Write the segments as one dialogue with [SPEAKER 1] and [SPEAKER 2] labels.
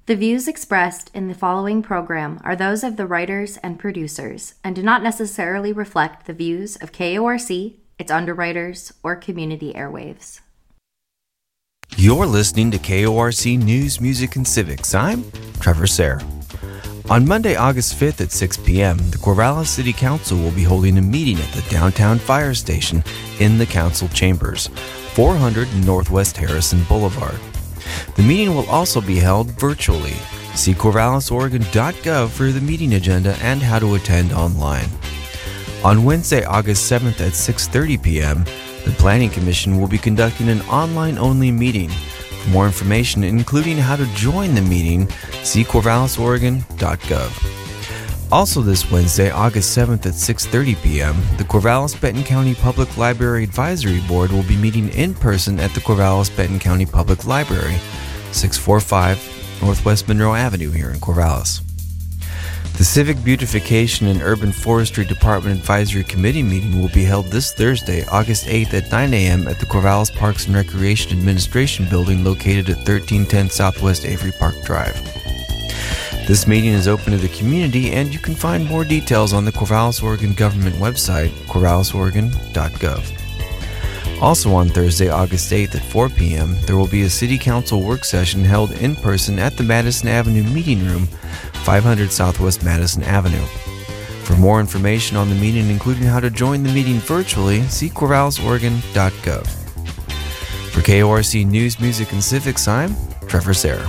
[SPEAKER 1] The views expressed in the following program are those of the writers and producers and do not necessarily reflect the views of KORC, its underwriters, or Community Airwaves.
[SPEAKER 2] You're listening to KORC News, Music, and Civics. I'm Trevor Sayre. On Monday, August 5th at 6 p.m., the Corvallis City Council will be holding a meeting at the downtown fire station in the council chambers, 400 Northwest Harrison Boulevard. The meeting will also be held virtually. See corvallisoregon.gov for the meeting agenda and how to attend online. On Wednesday, August 7th at 6:30 p.m., the Planning Commission will be conducting an online-only meeting. For more information, including how to join the meeting, see corvallisoregon.gov. Also this Wednesday, August 7th at 6:30 p.m., the Corvallis-Benton County Public Library Advisory Board will be meeting in person at the Corvallis-Benton County Public Library, 645 Northwest Monroe Avenue here in Corvallis. The Civic Beautification and Urban Forestry Department Advisory Committee meeting will be held this Thursday, August 8th at 9 a.m. at the Corvallis Parks and Recreation Administration Building located at 1310 Southwest Avery Park Drive. This meeting is open to the community, and you can find more details on the Corvallis, Oregon government website, corvallisoregon.gov. Also on Thursday, August 8th at 4 p.m., there will be a City Council work session held in person at the Madison Avenue Meeting Room, 500 Southwest Madison Avenue. For more information on the meeting, including how to join the meeting virtually, see corvallisoregon.gov. For KORC News, Music, and Civics, I'm Trevor Sayre.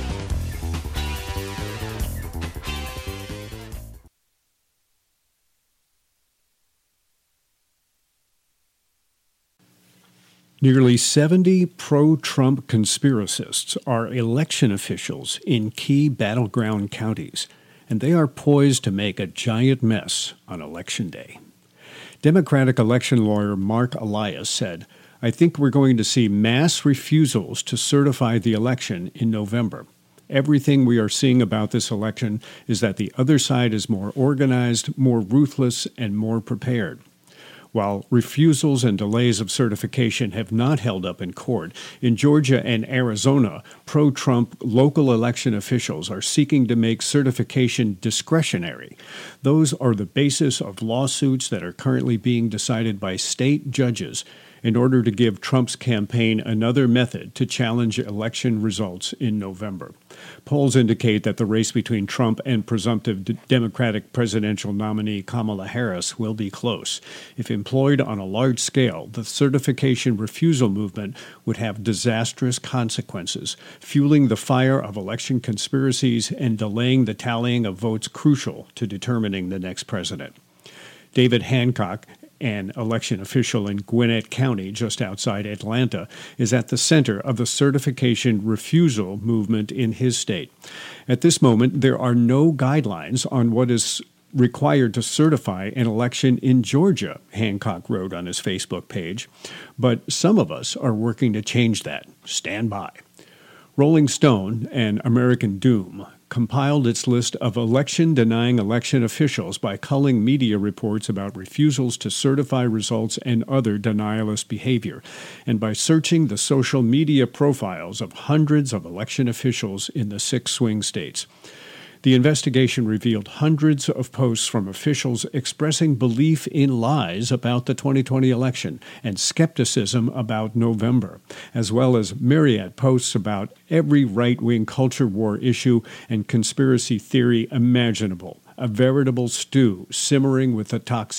[SPEAKER 3] Nearly 70 pro-Trump conspiracists are election officials in key battleground counties, and they are poised to make a giant mess on Election Day. Democratic election lawyer Mark Elias said, "I think we're going to see mass refusals to certify the election in November. Everything we are seeing about this election is that the other side is more organized, more ruthless, and more prepared." While refusals and delays of certification have not held up in court, in Georgia and Arizona, pro-Trump local election officials are seeking to make certification discretionary. Those are the basis of lawsuits that are currently being decided by state judges in order to give Trump's campaign another method to challenge election results in November. Polls indicate that the race between Trump and presumptive Democratic presidential nominee Kamala Harris will be close. If employed on a large scale, the certification refusal movement would have disastrous consequences, fueling the fire of election conspiracies and delaying the tallying of votes crucial to determining the next president. David Hancock, an election official in Gwinnett County, just outside Atlanta, is at the center of the certification refusal movement in his state. At this moment, there are no guidelines on what is required to certify an election in Georgia, Hancock wrote on his Facebook page. But some of us are working to change that. Stand by. Rolling Stone and American Doom compiled its list of election-denying election officials by culling media reports about refusals to certify results and other denialist behavior, and by searching the social media profiles of hundreds of election officials in the 6 swing states. The investigation revealed hundreds of posts from officials expressing belief in lies about the 2020 election and skepticism about November, as well as myriad posts about every right-wing culture war issue and conspiracy theory imaginable, a veritable stew simmering with the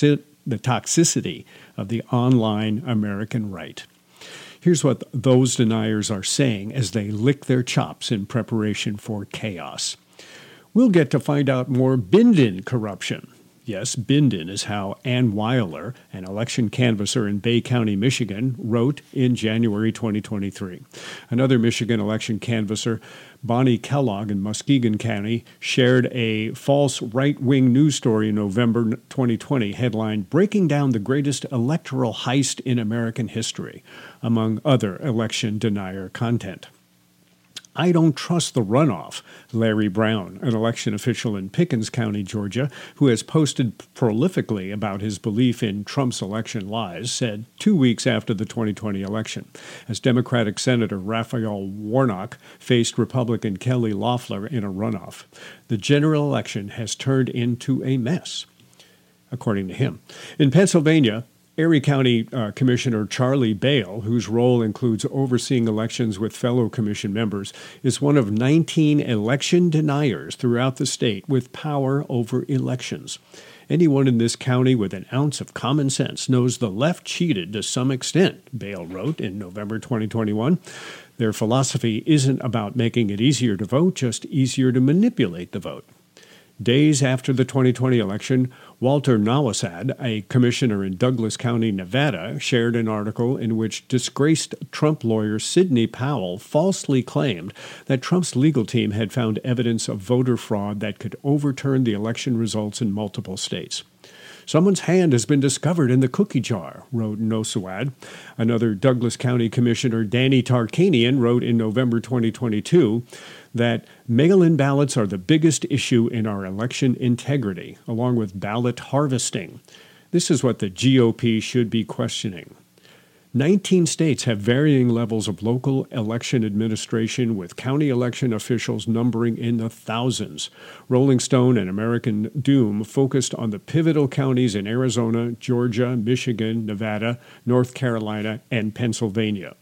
[SPEAKER 3] toxicity of the online American right. Here's what those deniers are saying as they lick their chops in preparation for chaos. We'll get to find out more Bindin corruption. Yes, Bindin is how Ann Weiler, an election canvasser in Bay County, Michigan, wrote in January 2023. Another Michigan election canvasser, Bonnie Kellogg in Muskegon County, shared a false right-wing news story in November 2020 headlined, "Breaking Down the Greatest Electoral Heist in American History," among other election denier content. I don't trust the runoff. Larry Brown, an election official in Pickens County, Georgia, who has posted prolifically about his belief in Trump's election lies, said 2 weeks after the 2020 election, as Democratic Senator Raphael Warnock faced Republican Kelly Loeffler in a runoff. The general election has turned into a mess, according to him. In Pennsylvania, Erie County Commissioner Charlie Bale, whose role includes overseeing elections with fellow commission members, is one of 19 election deniers throughout the state with power over elections. Anyone in this county with an ounce of common sense knows the left cheated to some extent, Bale wrote in November 2021. Their philosophy isn't about making it easier to vote, just easier to manipulate the vote. Days after the 2020 election, Walter Nawasad, a commissioner in Douglas County, Nevada, shared an article in which disgraced Trump lawyer Sidney Powell falsely claimed that Trump's legal team had found evidence of voter fraud that could overturn the election results in multiple states. Someone's hand has been discovered in the cookie jar, wrote Nosawad. Another Douglas County Commissioner, Danny Tarkanian, wrote in November 2022 that mail-in ballots are the biggest issue in our election integrity, along with ballot harvesting. This is what the GOP should be questioning. 19 states have varying levels of local election administration, with county election officials numbering in the thousands. Rolling Stone and American Doom focused on the pivotal counties in Arizona, Georgia, Michigan, Nevada, North Carolina, and Pennsylvania.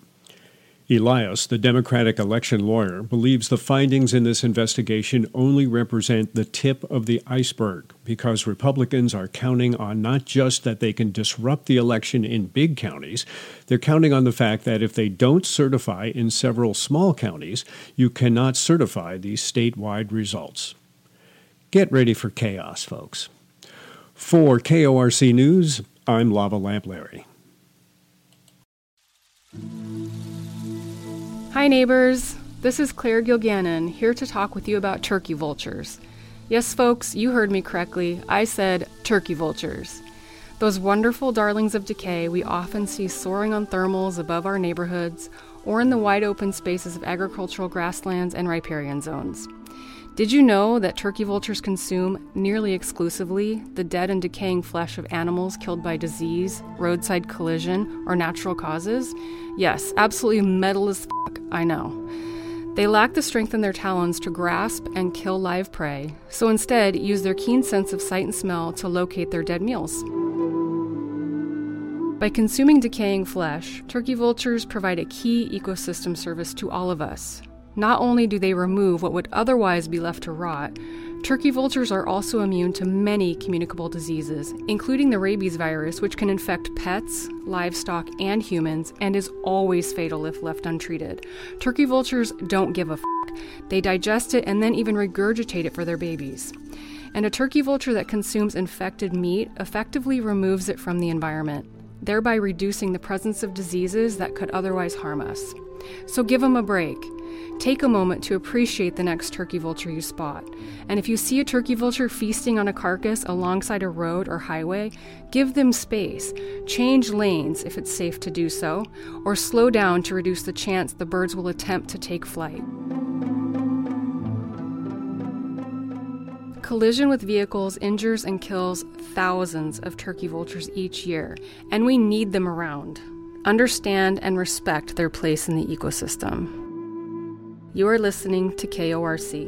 [SPEAKER 3] Elias, the Democratic election lawyer, believes the findings in this investigation only represent the tip of the iceberg because Republicans are counting on not just that they can disrupt the election in big counties, they're counting on the fact that if they don't certify in several small counties, you cannot certify these statewide results. Get ready for chaos, folks. For KORC News, I'm Lava Lamp Larry.
[SPEAKER 4] Hi neighbors, this is Claire Gilgannon, here to talk with you about turkey vultures. Yes folks, you heard me correctly, I said turkey vultures. Those wonderful darlings of decay we often see soaring on thermals above our neighborhoods or in the wide open spaces of agricultural grasslands and riparian zones. Did you know that turkey vultures consume nearly exclusively the dead and decaying flesh of animals killed by disease, roadside collision, or natural causes? Yes, absolutely metal as fuck, I know. They lack the strength in their talons to grasp and kill live prey, so instead use their keen sense of sight and smell to locate their dead meals. By consuming decaying flesh, turkey vultures provide a key ecosystem service to all of us. Not only do they remove what would otherwise be left to rot, turkey vultures are also immune to many communicable diseases, including the rabies virus, which can infect pets, livestock, and humans, and is always fatal if left untreated. Turkey vultures don't give a fuck. They digest it and then even regurgitate it for their babies. And a turkey vulture that consumes infected meat effectively removes it from the environment, thereby reducing the presence of diseases that could otherwise harm us. So give them a break. Take a moment to appreciate the next turkey vulture you spot. And if you see a turkey vulture feasting on a carcass alongside a road or highway, give them space. Change lanes if it's safe to do so, or slow down to reduce the chance the birds will attempt to take flight. Collision with vehicles injures and kills thousands of turkey vultures each year, and we need them around. Understand and respect their place in the ecosystem. You are listening to KORC.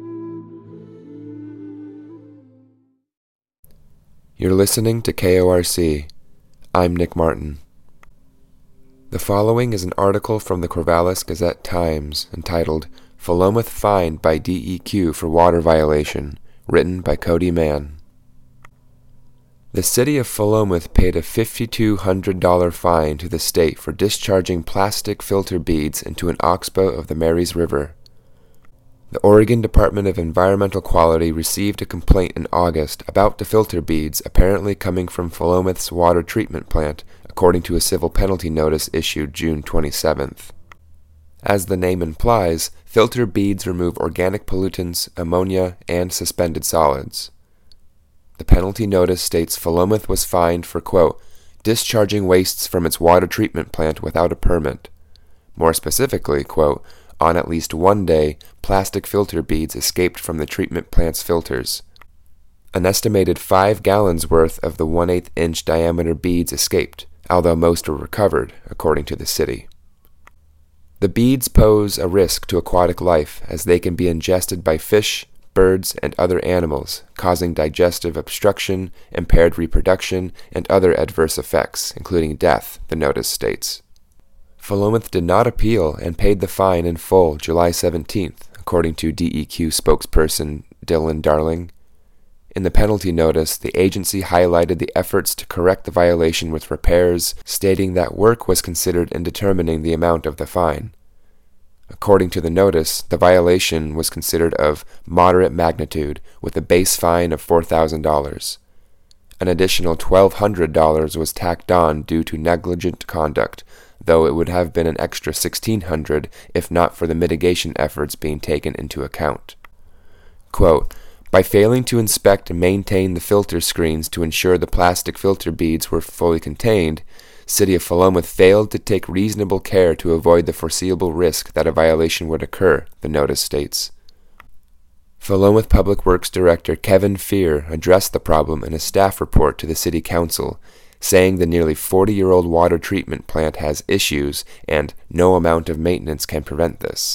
[SPEAKER 5] You're listening to KORC. I'm Nick Martin. The following is an article from the Corvallis Gazette-Times entitled Philomath Fined by DEQ for Water Violation, written by Cody Mann. The city of Philomath paid a $5,200 fine to the state for discharging plastic filter beads into an oxbow of the Marys River. The Oregon Department of Environmental Quality received a complaint in August about the filter beads apparently coming from Philomath's water treatment plant, according to a civil penalty notice issued June 27th. As the name implies, filter beads remove organic pollutants, ammonia, and suspended solids. The penalty notice states Philomath was fined for, quote, discharging wastes from its water treatment plant without a permit. More specifically, quote, on at least one day, plastic filter beads escaped from the treatment plant's filters. An estimated 5 gallons worth of the 1/8 inch diameter beads escaped, although most were recovered, according to the city. The beads pose a risk to aquatic life as they can be ingested by fish, birds, and other animals, causing digestive obstruction, impaired reproduction, and other adverse effects, including death, the notice states. Philomath did not appeal and paid the fine in full July 17th, according to DEQ spokesperson Dylan Darling. In the penalty notice, the agency highlighted the efforts to correct the violation with repairs, stating that work was considered in determining the amount of the fine. According to the notice, the violation was considered of moderate magnitude, with a base fine of $4,000. An additional $1,200 was tacked on due to negligent conduct, though it would have been an extra $1,600 if not for the mitigation efforts being taken into account. Quote, "By failing to inspect and maintain the filter screens to ensure the plastic filter beads were fully contained, City of Philomath failed to take reasonable care to avoid the foreseeable risk that a violation would occur," the notice states. Philomath Public Works Director Kevin Fear addressed the problem in a staff report to the City Council, saying the nearly 40-year-old water treatment plant has issues and no amount of maintenance can prevent this.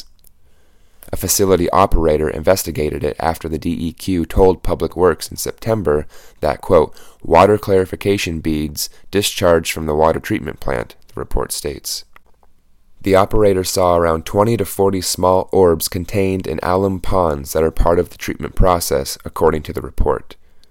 [SPEAKER 5] A facility operator investigated it after the DEQ told Public Works in September that, quote, "water clarification beads discharged from the water treatment plant," the report states. The operator saw around 20 to 40 small orbs contained in alum ponds that are part of the treatment process, according to the report.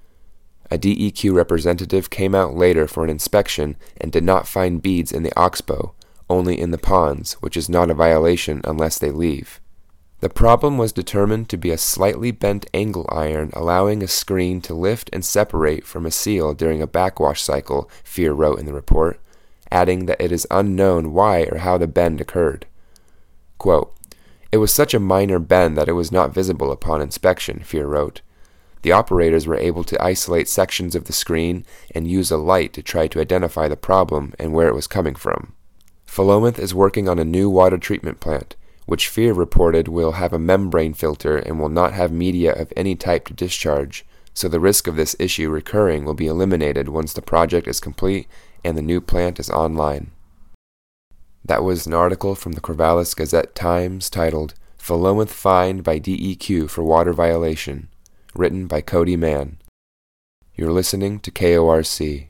[SPEAKER 5] A DEQ representative came out later for an inspection and did not find beads in the oxbow, only in the ponds, which is not a violation unless they leave. The problem was determined to be a slightly bent angle iron allowing a screen to lift and separate from a seal during a backwash cycle, Fear wrote in the report, adding that it is unknown why or how the bend occurred. Quote, "It was such a minor bend that it was not visible upon inspection," Fear wrote. The operators were able to isolate sections of the screen and use a light to try to identify the problem and where it was coming from. Philomath is working on a new water treatment plant, which Fear reported will have a membrane filter and will not have media of any type to discharge, so the risk of this issue recurring will be eliminated once the project is complete and the new plant is online. That was an article from the Corvallis Gazette-Times titled, "Philomath Fined by DEQ for Water Violation," written by Cody Mann. You're listening to KORC.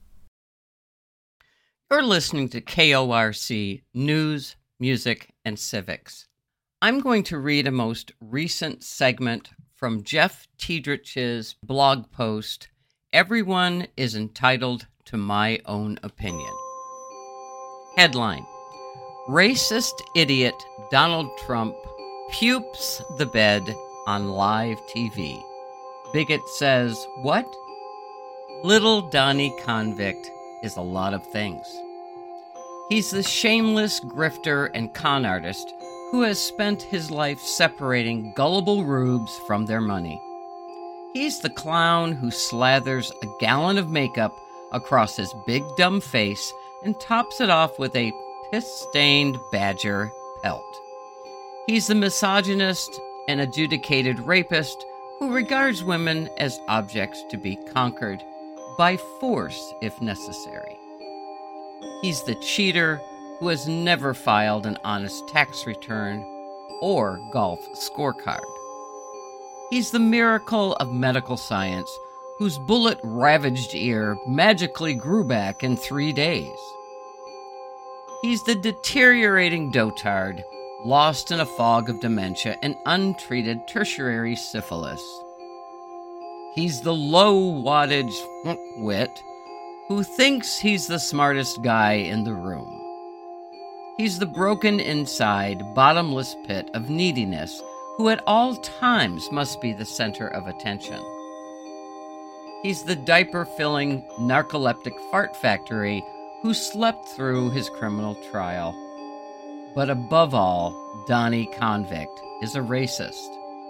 [SPEAKER 6] You're listening to KORC News, Music, and Civics. I'm going to read a most recent segment from Jeff Tiedrich's blog post, "Everyone is Entitled to My Own Opinion." Headline: Racist idiot Donald Trump pupes the bed on live TV. Bigot says, what? Little Donnie Convict is a lot of things. He's the shameless grifter and con artist who has spent his life separating gullible rubes from their money. He's the clown who slathers a gallon of makeup across his big dumb face and tops it off with a piss-stained badger pelt. He's the misogynist and adjudicated rapist who regards women as objects to be conquered by force if necessary. He's the cheater who has never filed an honest tax return or golf scorecard. He's the miracle of medical science whose bullet-ravaged ear magically grew back in 3 days. He's the deteriorating dotard lost in a fog of dementia and untreated tertiary syphilis. He's the low-wattage wit who thinks he's the smartest guy in the room. He's the broken inside, bottomless pit of neediness who at all times must be the center of attention. He's the diaper-filling, narcoleptic fart factory who slept through his criminal trial. But above all, Donnie Convict is a racist.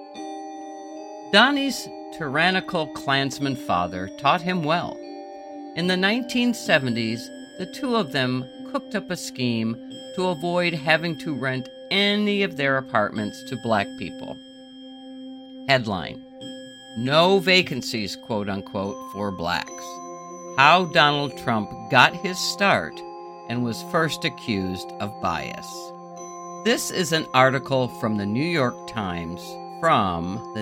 [SPEAKER 6] Donnie's tyrannical Klansman father taught him well. In the 1970s, the two of them cooked up a scheme to avoid having to rent any of their apartments to black people. Headline: No vacancies, quote unquote, for blacks. How Donald Trump got his start and was first accused of bias. This is an article from the New York Times from the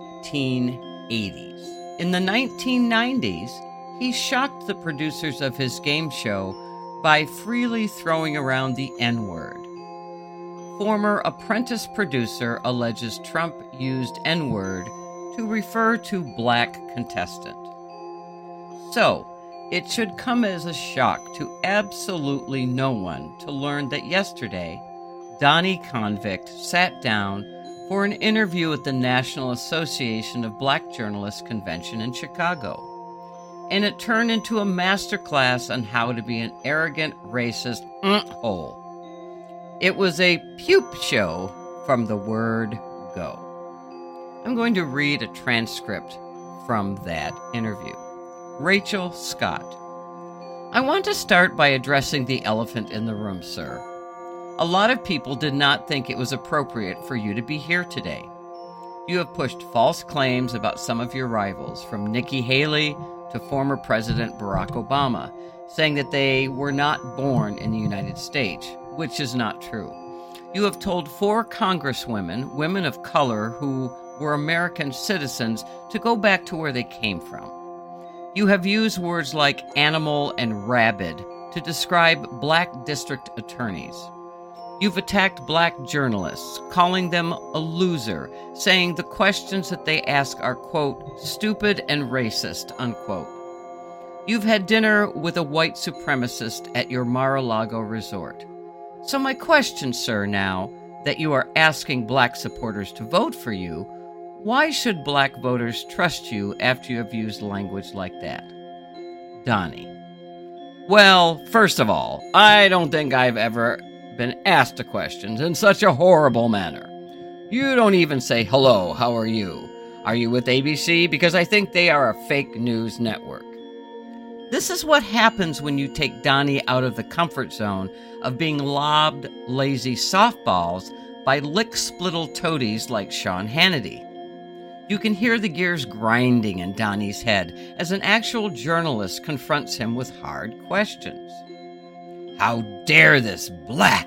[SPEAKER 6] 1980s. In the 1990s, he shocked the producers of his game show by freely throwing around the N-word. Former Apprentice producer alleges Trump used N-word to refer to black contestant. So, it should come as a shock to absolutely no one to learn that yesterday, Donnie Convict sat down for an interview at the National Association of Black Journalists Convention in Chicago. And it turned into a masterclass on how to be an arrogant, racist hole. It was a pupe show from the word go. I'm going to read a transcript from that interview. Rachel Scott. I want to start by addressing the elephant in the room, sir. A lot of people did not think it was appropriate for you to be here today. You have pushed false claims about some of your rivals, from Nikki Haley to former President Barack Obama, saying that they were not born in the United States, which is not true. You have told 4 congresswomen, women of color who were American citizens, to go back to where they came from. You have used words like animal and rabid to describe black district attorneys. You've attacked black journalists, calling them a loser, saying the questions that they ask are, quote, stupid and racist, unquote. You've had dinner with a white supremacist at your Mar-a-Lago resort. So my question, sir, now that you are asking black supporters to vote for you, why should black voters trust you after you have used language like that? Donnie. Well, first of all, I don't think I've ever been asked a question in such a horrible manner. You don't even say, hello, how are you? Are you with ABC? Because I think they are a fake news network. This is what happens when you take Donnie out of the comfort zone of being lobbed lazy softballs by lick-splittle toadies like Sean Hannity. You can hear the gears grinding in Donnie's head as an actual journalist confronts him with hard questions. How dare this black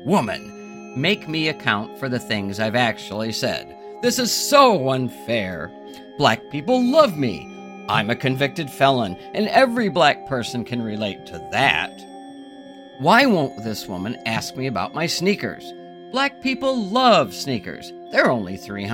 [SPEAKER 6] woman make me account for the things I've actually said? This is so unfair. Black people love me. I'm a convicted felon, and every black person can relate to that. Why won't this woman ask me about my sneakers? Black people love sneakers. They're only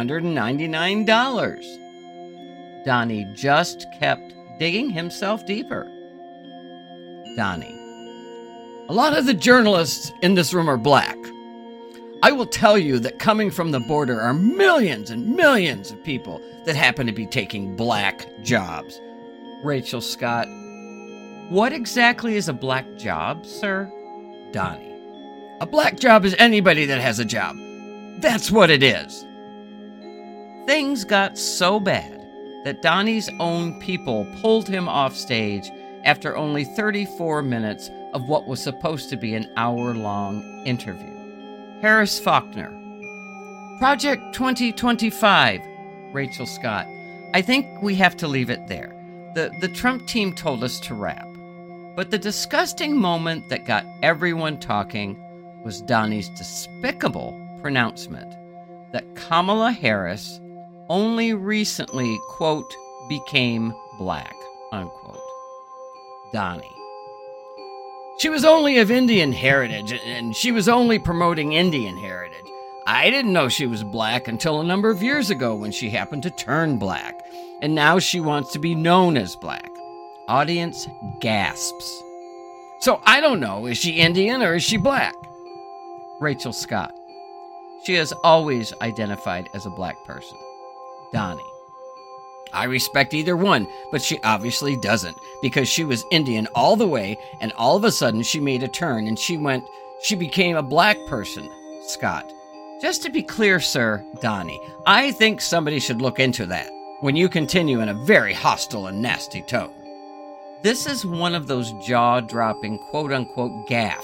[SPEAKER 6] $399. Donnie just kept digging himself deeper. Donnie. A lot of the journalists in this room are black. I will tell you that coming from the border are millions and millions of people that happen to be taking black jobs. Rachel Scott. What exactly is a black job, sir? Donnie. A black job is anybody that has a job. That's what it is. Things got so bad that Donnie's own people pulled him off stage after only 34 minutes of what was supposed to be an hour-long interview. Harris Faulkner. Project 2025. Rachel Scott. I think we have to leave it there. The Trump team told us to wrap. But the disgusting moment that got everyone talking was Donnie's despicable pronouncement that Kamala Harris only recently, quote, became black, unquote. Donnie. She was only of Indian heritage, and she was only promoting Indian heritage. I didn't know she was black until a number of years ago when she happened to turn black, and now she wants to be known as black. Audience gasps. So I don't know, is she Indian or is she black? Rachel Scott. She has always identified as a black person. Donnie. I respect either one, but she obviously doesn't, because she was Indian all the way, and all of a sudden she made a turn and she became a black person. Scott. Just to be clear, sir, Donnie, I think somebody should look into that when you continue in a very hostile and nasty tone. This is one of those jaw-dropping quote-unquote gaffes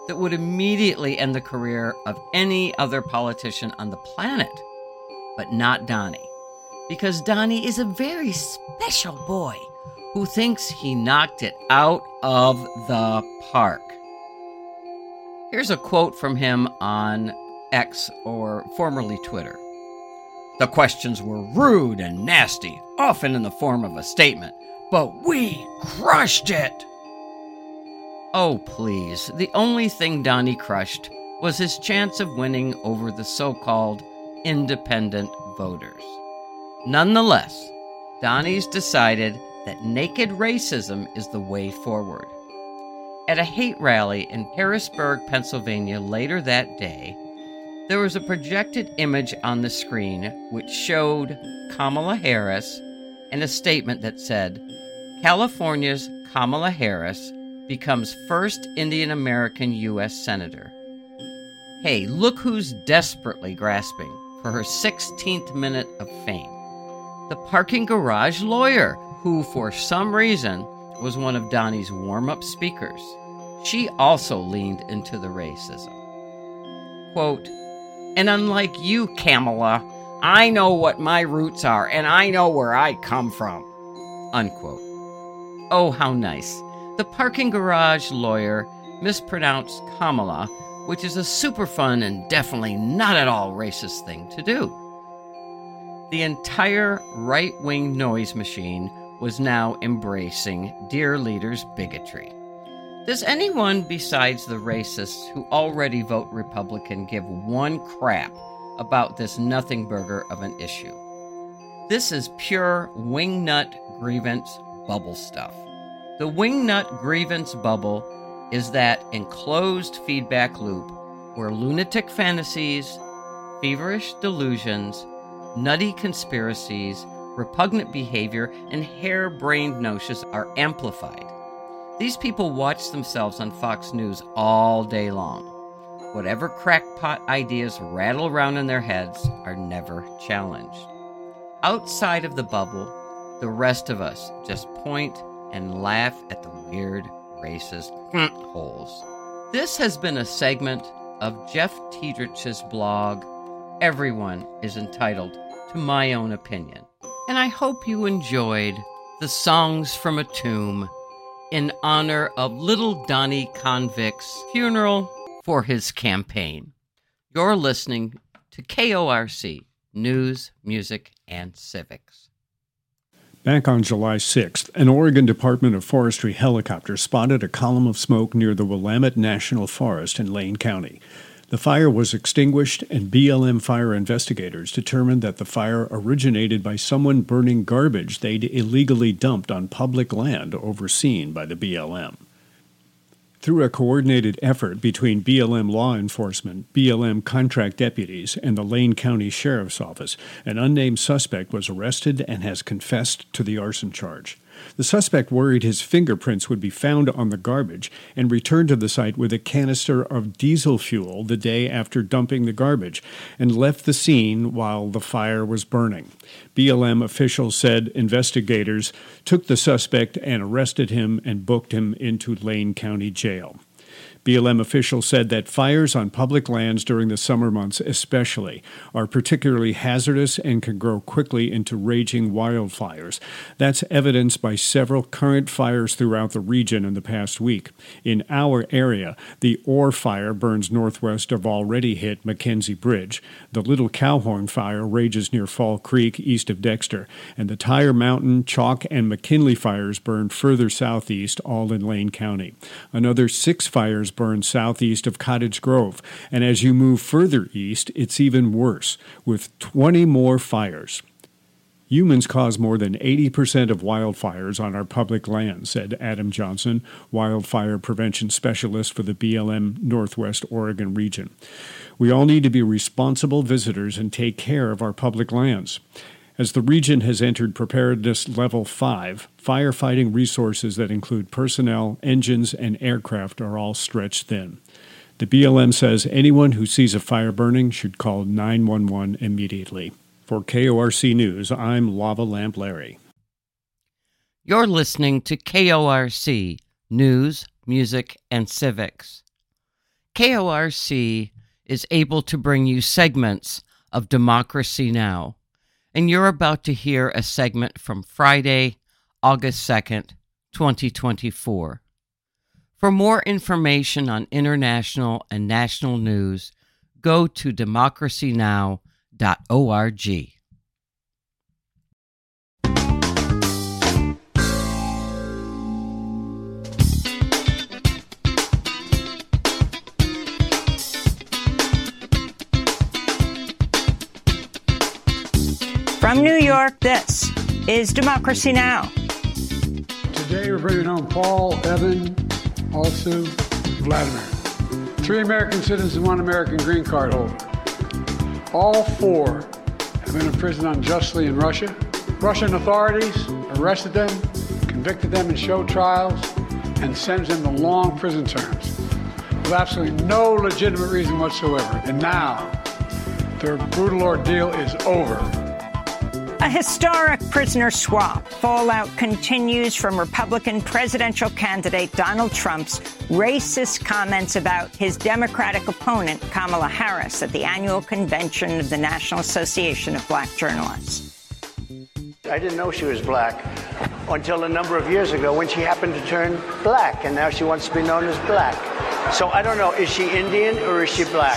[SPEAKER 6] that would immediately end the career of any other politician on the planet. But not Donnie, because Donnie is a very special boy who thinks he knocked it out of the park. Here's a quote from him on X, or formerly Twitter. "The questions were rude and nasty, often in the form of a statement, but we crushed it." Oh, please. The only thing Donnie crushed was his chance of winning over the so-called independent voters. Nonetheless, Donnie's decided that naked racism is the way forward. At a hate rally in Harrisburg, Pennsylvania later that day, there was a projected image on the screen which showed Kamala Harris and a statement that said, "California's Kamala Harris becomes first Indian American U.S. Senator." Hey, look who's desperately grasping for her 16th minute of fame. The parking garage lawyer, who for some reason was one of Donnie's warm-up speakers. She also leaned into the racism. Quote, "And unlike you, Kamala, I know what my roots are and I know where I come from." Unquote. Oh, how nice. The parking garage lawyer mispronounced Kamala, which is a super fun and definitely not at all racist thing to do. The entire right-wing noise machine was now embracing Dear Leader's bigotry. Does anyone besides the racists who already vote Republican give one crap about this nothing burger of an issue? This is pure wingnut grievance bubble stuff. The wingnut grievance bubble is that enclosed feedback loop where lunatic fantasies, feverish delusions, nutty conspiracies, repugnant behavior, and harebrained notions are amplified. These people watch themselves on Fox News all day long. Whatever crackpot ideas rattle around in their heads are never challenged. Outside of the bubble, the rest of us just point and laugh at the weird, racist holes. This has been a segment of Jeff Tiedrich's blog, Everyone is Entitled to My Own Opinion. And I hope you enjoyed the Songs from a Tomb in honor of little Donnie Convict's funeral for his campaign. You're listening to KORC, News, Music, and Civics.
[SPEAKER 3] Back on July 6th, an Oregon Department of Forestry helicopter spotted a column of smoke near the Willamette National Forest in Lane County. The fire was extinguished, and BLM fire investigators determined that the fire originated by someone burning garbage they'd illegally dumped on public land overseen by the BLM. Through a coordinated effort between BLM law enforcement, BLM contract deputies, and the Lane County Sheriff's Office, an unnamed suspect was arrested and has confessed to the arson charge. The suspect worried his fingerprints would be found on the garbage and returned to the site with a canister of diesel fuel the day after dumping the garbage and left the scene while the fire was burning. BLM officials said investigators took the suspect and arrested him and booked him into Lane County Jail. BLM officials said that fires on public lands during the summer months especially are particularly hazardous and can grow quickly into raging wildfires. That's evidenced by several current fires throughout the region in the past week. In our area, the Orr Fire burns northwest of already hit Mackenzie Bridge. The Little Cowhorn Fire rages near Fall Creek east of Dexter. And the Tire Mountain, Chalk, and McKinley fires burn further southeast, all in Lane County. Another 6 fires burn southeast of Cottage Grove, and as you move further east, it's even worse, with 20 more fires. Humans cause more than 80% of wildfires on our public land, said Adam Johnson, wildfire prevention specialist for the BLM Northwest Oregon region. We all need to be responsible visitors and take care of our public lands. As the region has entered preparedness level 5, firefighting resources that include personnel, engines, and aircraft are all stretched thin. The BLM says anyone who sees a fire burning should call 911 immediately. For KORC News, I'm Lava Lamp Larry.
[SPEAKER 6] You're listening to KORC, News, Music, and Civics. KORC is able to bring you segments of Democracy Now!, and you're about to hear a segment from Friday, August 2nd, 2024. For more information on international and national news, go to democracynow.org.
[SPEAKER 7] From New York, this is Democracy Now!
[SPEAKER 8] Today we're bringing home Paul, Evan, also Vladimir. 3 American citizens and 1 American green card holder. All 4 have been imprisoned unjustly in Russia. Russian authorities arrested them, convicted them in show trials, and sentenced them to long prison terms with absolutely no legitimate reason whatsoever. And now, their brutal ordeal is over.
[SPEAKER 7] A historic prisoner swap. Fallout continues from Republican presidential candidate Donald Trump's racist comments about his Democratic opponent, Kamala Harris, at the annual convention of the National Association of Black Journalists.
[SPEAKER 9] I didn't know she was black until a number of years ago when she happened to turn black, and now she wants to be known as black. So I don't know, is she Indian or is she black?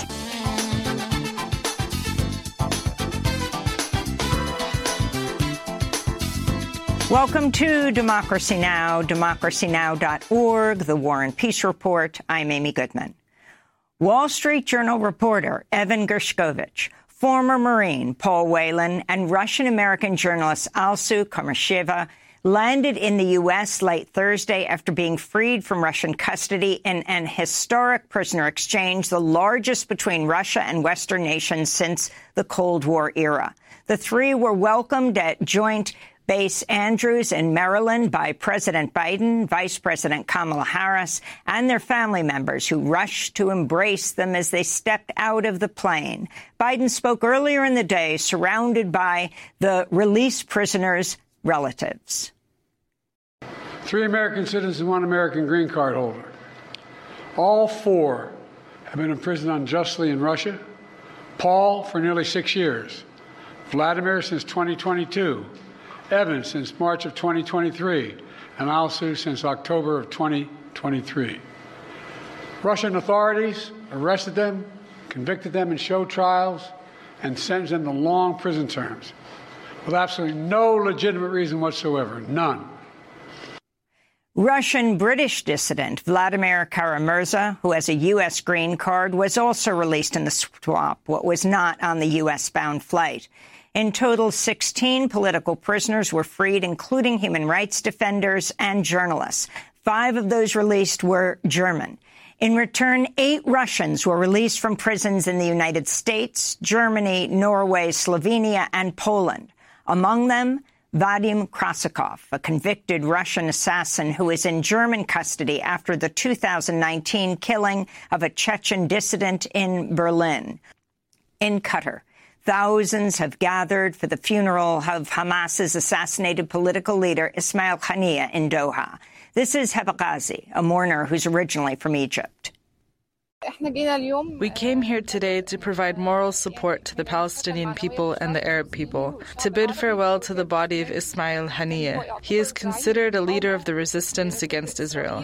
[SPEAKER 7] Welcome to Democracy Now!, democracynow.org, the War and Peace Report. I'm Amy Goodman. Wall Street Journal reporter Evan Gershkovich, former Marine Paul Whelan, and Russian-American journalist Alsu Kamysheva landed in the U.S. late Thursday after being freed from Russian custody in an historic prisoner exchange, the largest between Russia and Western nations since the Cold War era. The 3 were welcomed at Joint Base Andrews in Maryland by President Biden, Vice President Kamala Harris, and their family members who rushed to embrace them as they stepped out of the plane. Biden spoke earlier in the day, surrounded by the released prisoners' relatives.
[SPEAKER 8] 3 American citizens and 1 American green card holder. All 4 have been imprisoned unjustly in Russia. Paul for nearly 6 years. Vladimir since 2022. Evan since March of 2023, and Alsu since October of 2023. Russian authorities arrested them, convicted them in show trials, and sentenced them to long prison terms with absolutely no legitimate reason whatsoever, none.
[SPEAKER 7] Russian-British dissident Vladimir Kara-Murza, who has a U.S. green card, was also released in the swap, what was not on the U.S.-bound flight. In total, 16 political prisoners were freed, including human rights defenders and journalists. 5 of those released were German. In return, 8 Russians were released from prisons in the United States, Germany, Norway, Slovenia, and Poland. Among them, Vadim Krasikov, a convicted Russian assassin who is in German custody after the 2019 killing of a Chechen dissident in Berlin. In Qatar, thousands have gathered for the funeral of Hamas's assassinated political leader Ismail Haniyeh in Doha. This is Heba Ghazi, a mourner who's originally from Egypt.
[SPEAKER 10] We came here today to provide moral support to the Palestinian people and the Arab people, to bid farewell to the body of Ismail Haniyeh. He is considered a leader of the resistance against Israel.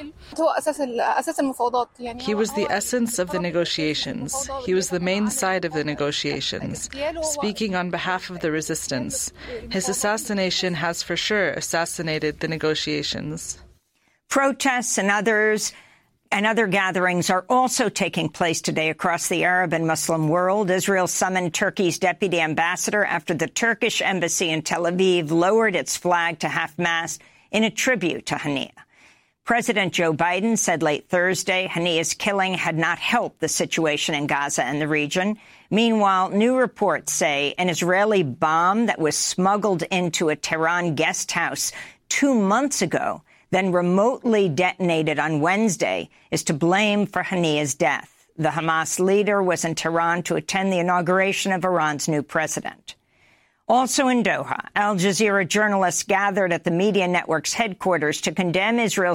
[SPEAKER 10] He was the essence of the negotiations. He was the main side of the negotiations, speaking on behalf of the resistance. His assassination has for sure assassinated the negotiations.
[SPEAKER 7] Protests and other gatherings are also taking place today across the Arab and Muslim world. Israel summoned Turkey's deputy ambassador after the Turkish embassy in Tel Aviv lowered its flag to half-mast in a tribute to Haniyeh. President Joe Biden said late Thursday Haniyeh's killing had not helped the situation in Gaza and the region. Meanwhile, new reports say an Israeli bomb that was smuggled into a Tehran guest house 2 months ago, then remotely detonated on Wednesday, is to blame for Haniyeh's death. The Hamas leader was in Tehran to attend the inauguration of Iran's new president. Also in Doha, Al Jazeera journalists gathered at the media network's headquarters to condemn Israel's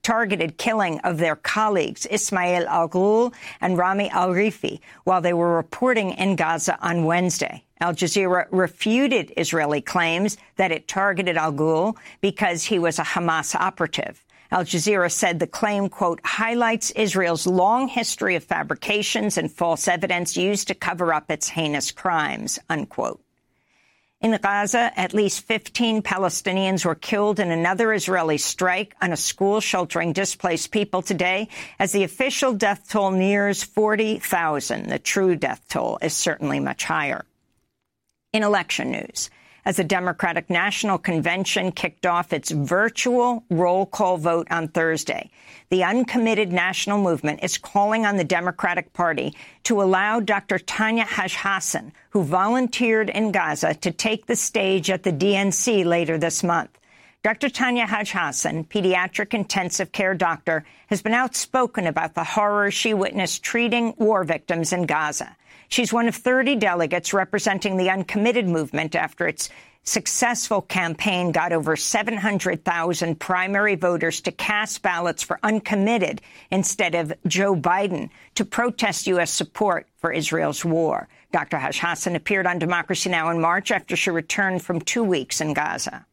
[SPEAKER 7] targeted killing of their colleagues, Ismail al-Ghul and Rami al-Rifi, while they were reporting in Gaza on Wednesday. Al Jazeera refuted Israeli claims that it targeted al-Ghul because he was a Hamas operative. Al Jazeera said the claim, quote, highlights Israel's long history of fabrications and false evidence used to cover up its heinous crimes, unquote. In Gaza, at least 15 Palestinians were killed in another Israeli strike on a school sheltering displaced people today, as the official death toll nears 40,000. The true death toll is certainly much higher. In election news, as the Democratic National Convention kicked off its virtual roll call vote on Thursday, the uncommitted national movement is calling on the Democratic Party to allow Dr. Tanya Haj-Hassan, who volunteered in Gaza, to take the stage at the DNC later this month. Dr. Tanya Haj-Hassan, pediatric intensive care doctor, has been outspoken about the horror she witnessed treating war victims in Gaza. She's one of 30 delegates representing the uncommitted movement after its successful campaign got over 700,000 primary voters to cast ballots for uncommitted instead of Joe Biden to protest U.S. support for Israel's war. Dr. Haj-Hassan appeared on Democracy Now! In March after she returned from 2 weeks in Gaza.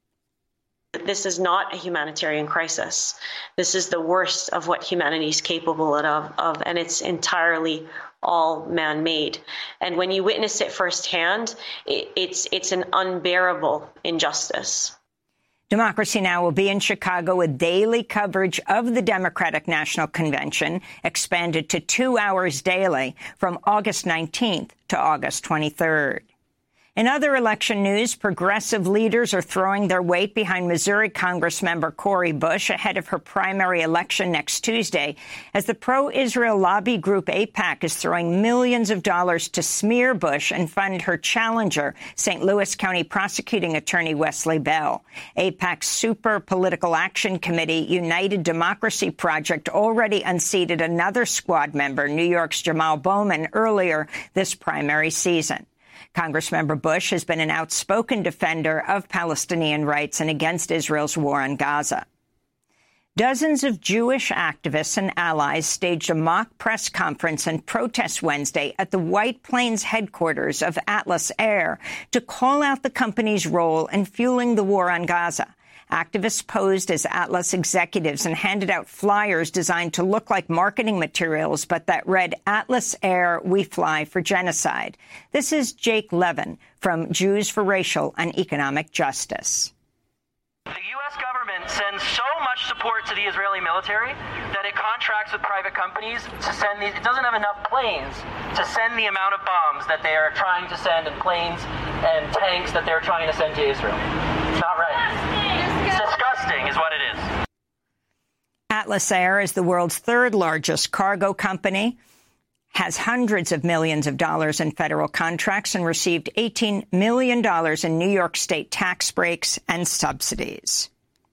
[SPEAKER 11] This is not a humanitarian crisis. This is the worst of what humanity is capable of, and it's entirely all man-made. And when you witness it firsthand, it's an unbearable injustice.
[SPEAKER 7] Democracy Now! Will be in Chicago with daily coverage of the Democratic National Convention, expanded to 2 hours daily from August 19th to August 23rd. In other election news, progressive leaders are throwing their weight behind Missouri Congressmember Cori Bush ahead of her primary election next Tuesday, as the pro-Israel lobby group AIPAC is throwing millions of dollars to smear Bush and fund her challenger, St. Louis County prosecuting attorney Wesley Bell. AIPAC's Super Political Action Committee United Democracy Project already unseated another squad member, New York's Jamal Bowman, earlier this primary season. Congressmember Bush has been an outspoken defender of Palestinian rights and against Israel's war on Gaza. Dozens of Jewish activists and allies staged a mock press conference and protest Wednesday at the White Plains headquarters of Atlas Air to call out the company's role in fueling the war on Gaza. Activists posed as Atlas executives and handed out flyers designed to look like marketing materials, but that read, "Atlas Air, we fly for genocide." This is Jake Levin from Jews for Racial and Economic Justice.
[SPEAKER 12] The U.S. government sends so much support to the Israeli military that it contracts with private companies to send these. It doesn't have enough planes to send the amount of bombs that they are trying to send, and planes and tanks that they're trying to send to Israel. It's not right. Disgusting is what it is.
[SPEAKER 7] Atlas Air is the world's third largest cargo company, has hundreds of millions of dollars in federal contracts, and received $18 million in New York State tax breaks and subsidies.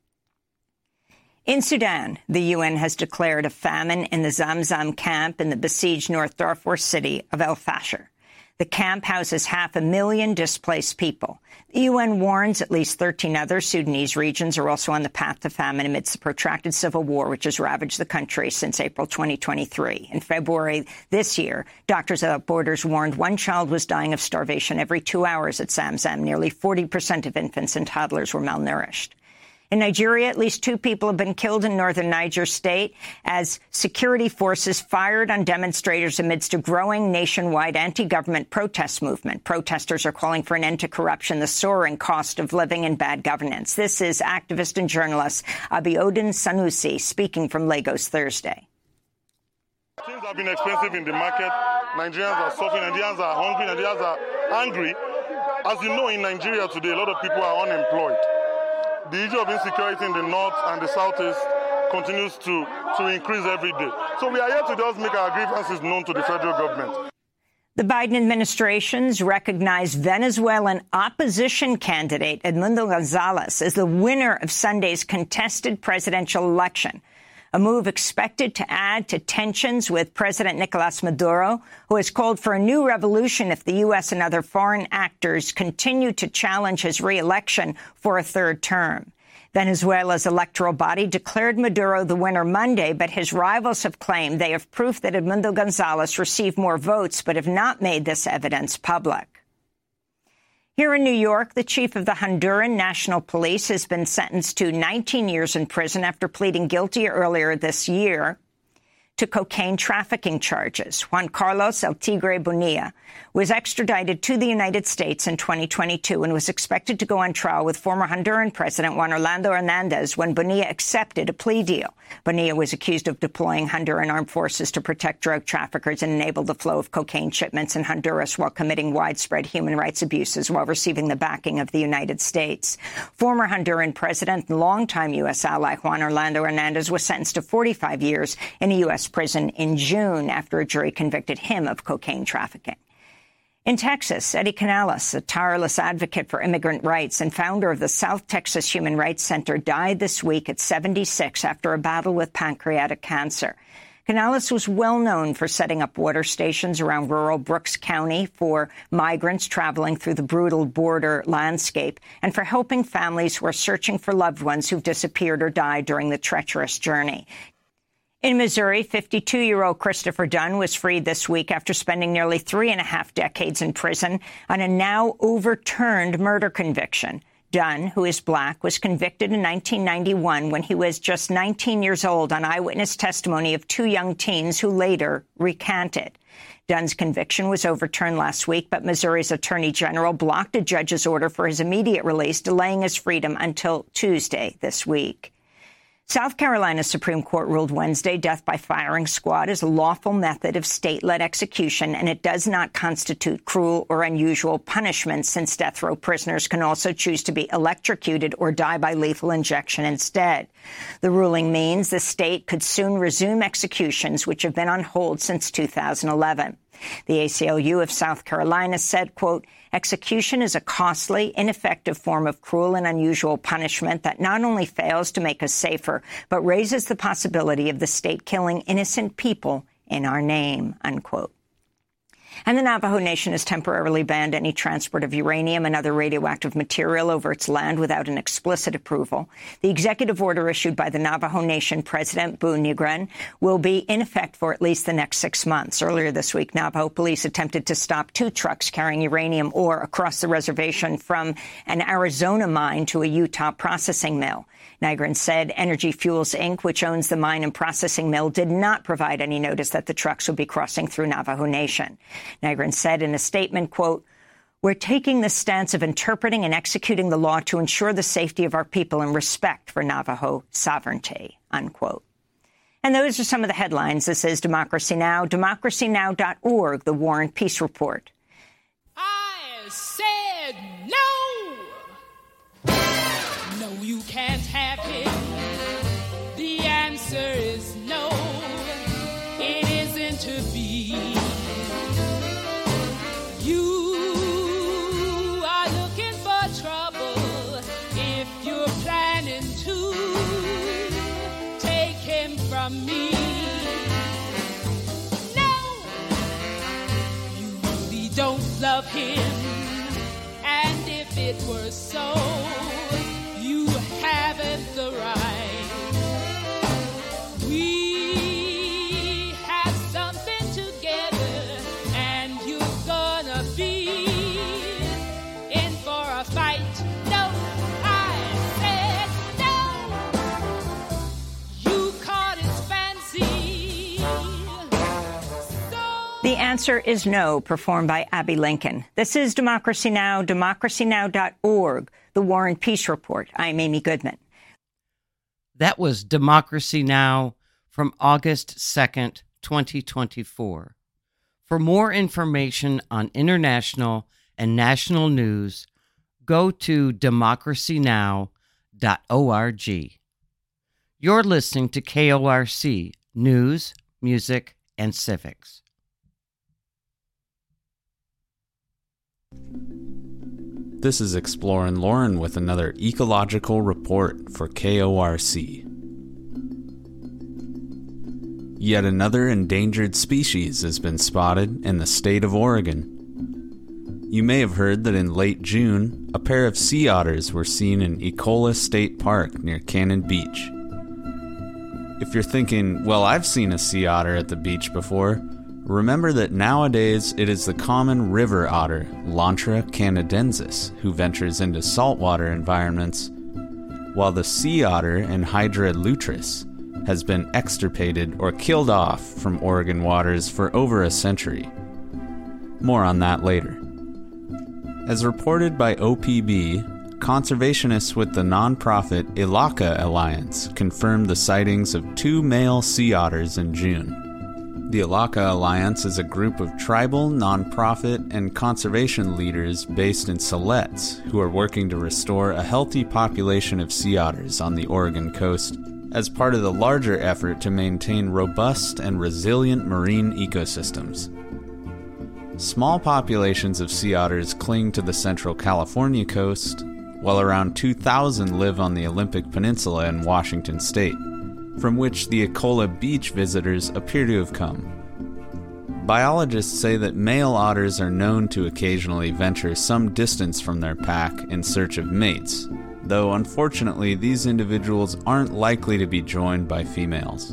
[SPEAKER 7] In Sudan, the UN has declared a famine in the Zamzam camp in the besieged North Darfur city of El Fasher. The camp houses 500,000 displaced people. The UN warns at least 13 other Sudanese regions are also on the path to famine amidst the protracted civil war which has ravaged the country since April 2023. In February this year, Doctors Without Borders warned one child was dying of starvation every 2 hours at Zamzam. Nearly 40% of infants and toddlers were malnourished. In Nigeria, at least 2 people have been killed in northern Niger state as security forces fired on demonstrators amidst a growing nationwide anti-government protest movement. Protesters are calling for an end to corruption, the soaring cost of living, and bad governance. This is activist and journalist Abiodun Sanusi speaking from Lagos Thursday.
[SPEAKER 13] Things have been expensive in the market. Nigerians are suffering, Nigerians are hungry, Nigerians are angry. As you know, in Nigeria today, a lot of people are unemployed. The issue of insecurity in the north and the southeast continues to increase every day. So we are here to just make our grievances known to the federal government.
[SPEAKER 7] The Biden administration's recognized Venezuelan opposition candidate Edmundo Gonzalez as the winner of Sunday's contested presidential election, a move expected to add to tensions with President Nicolas Maduro, who has called for a new revolution if the U.S. and other foreign actors continue to challenge his re-election for a third term. Venezuela's electoral body declared Maduro the winner Monday, but his rivals have claimed they have proof that Edmundo Gonzalez received more votes, but have not made this evidence public. Here in New York, the chief of the Honduran National Police has been sentenced to 19 years in prison after pleading guilty earlier this year to cocaine trafficking charges. Juan Carlos El Tigre Bonilla was extradited to the United States in 2022 and was expected to go on trial with former Honduran President Juan Orlando Hernandez when Bonilla accepted a plea deal. Bonilla was accused of deploying Honduran armed forces to protect drug traffickers and enable the flow of cocaine shipments in Honduras while committing widespread human rights abuses while receiving the backing of the United States. Former Honduran President and longtime U.S. ally Juan Orlando Hernandez was sentenced to 45 years in a U.S. prison in June after a jury convicted him of cocaine trafficking. In Texas, Eddie Canales, a tireless advocate for immigrant rights and founder of the South Texas Human Rights Center, died this week at 76 after a battle with pancreatic cancer. Canales was well known for setting up water stations around rural Brooks County for migrants traveling through the brutal border landscape and for helping families who are searching for loved ones who've disappeared or died during the treacherous journey. In Missouri, 52-year-old Christopher Dunn was freed this week after spending nearly 3.5 decades in prison on a now overturned murder conviction. Dunn, who is black, was convicted in 1991 when he was just 19 years old on eyewitness testimony of 2 young teens who later recanted. Dunn's conviction was overturned last week, but Missouri's Attorney General blocked a judge's order for his immediate release, delaying his freedom until Tuesday this week. South Carolina's Supreme Court ruled Wednesday death by firing squad is a lawful method of state-led execution, and it does not constitute cruel or unusual punishment, since death row prisoners can also choose to be electrocuted or die by lethal injection instead. The ruling means the state could soon resume executions, which have been on hold since 2011. The ACLU of South Carolina said, quote, execution is a costly, ineffective form of cruel and unusual punishment that not only fails to make us safer, but raises the possibility of the state killing innocent people in our name, unquote. And the Navajo Nation has temporarily banned any transport of uranium and other radioactive material over its land without an explicit approval. The executive order issued by the Navajo Nation President Bu Nigren will be in effect for at least the next 6 months. Earlier this week, Navajo police attempted to stop 2 trucks carrying uranium ore across the reservation from an Arizona mine to a Utah processing mill. Nigren said Energy Fuels, Inc., which owns the mine and processing mill, did not provide any notice that the trucks would be crossing through Navajo Nation. Nigren said in a statement, quote, we're taking the stance of interpreting and executing the law to ensure the safety of our people and respect for Navajo sovereignty, unquote. And those are some of the headlines. This is Democracy Now!, democracynow.org, the War and Peace Report.
[SPEAKER 14] I said no! No, you can't have it. The answer is no. It isn't to be. You are looking for trouble if you're planning to take him from me. No, you really don't love him. And if it were so, you haven't the right. We have something together, and you're gonna be in for a fight. No, I said no. You caught his fancy.
[SPEAKER 7] The answer is no, performed by Abby Lincoln. This is Democracy Now!, democracynow.org, the War and Peace Report. I'm Amy Goodman.
[SPEAKER 6] That was Democracy Now! From August 2nd, 2024. For more information on international and national news, go to democracynow.org. You're listening to KORC News, Music, and Civics.
[SPEAKER 15] This is Explorin' Lauren with another ecological report for KORC. Yet another endangered species has been spotted in the state of Oregon. you may have heard that in late June, a pair of sea otters were seen in Ecola State Park near Cannon Beach. If you're thinking, well, I've seen a sea otter at the beach before, remember that nowadays it is the common river otter, Lontra canadensis, who ventures into saltwater environments, while the sea otter, Enhydra lutris, has been extirpated or killed off from Oregon waters for over a century. More on that later. As reported by OPB, conservationists with the nonprofit Ilaka Alliance confirmed the sightings of 2 male sea otters in June. The Ilaka Alliance is a group of tribal, nonprofit, and conservation leaders based in Siletz who are working to restore a healthy population of sea otters on the Oregon coast as part of the larger effort to maintain robust and resilient marine ecosystems. Small populations of sea otters cling to the central California coast, while around 2,000 live on the Olympic Peninsula in Washington state, from which the Ecola Beach visitors appear to have come. Biologists say that male otters are known to occasionally venture some distance from their pack in search of mates, though unfortunately these individuals aren't likely to be joined by females.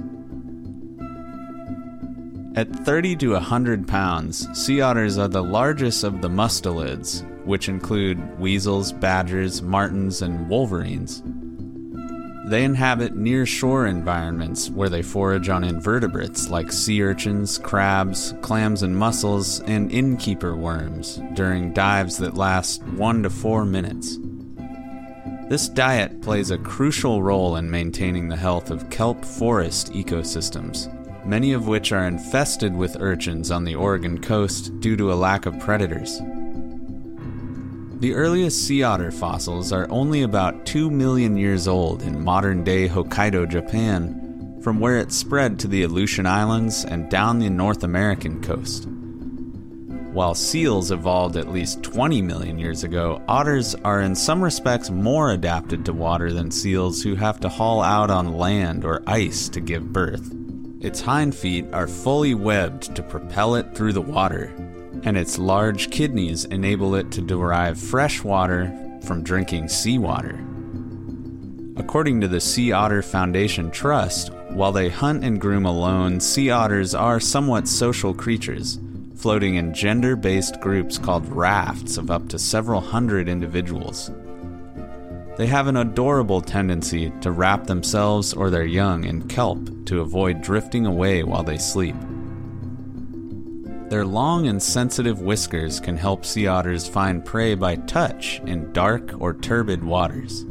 [SPEAKER 15] At 30 to 100 pounds, sea otters are the largest of the mustelids, which include weasels, badgers, martens, and wolverines. They inhabit near-shore environments where they forage on invertebrates like sea urchins, crabs, clams and mussels, and innkeeper worms during dives that last 1 to 4 minutes. This diet plays a crucial role in maintaining the health of kelp forest ecosystems, many of which are infested with urchins on the Oregon coast due to a lack of predators. The earliest sea otter fossils are only about 2 million years old in modern-day Hokkaido, Japan, from where it spread to the Aleutian Islands and down the North American coast. While seals evolved at least 20 million years ago, otters are in some respects more adapted to water than seals who have to haul out on land or ice to give birth. Its hind feet are fully webbed to propel it through the water, and its large kidneys enable it to derive fresh water from drinking seawater. According to the Sea Otter Foundation Trust, while they hunt and groom alone, sea otters are somewhat social creatures, floating in gender-based groups called rafts of up to several hundred individuals. They have an adorable tendency to wrap themselves or their young in kelp to avoid drifting away while they sleep. Their long and sensitive whiskers can help sea otters find prey by touch in dark or turbid waters.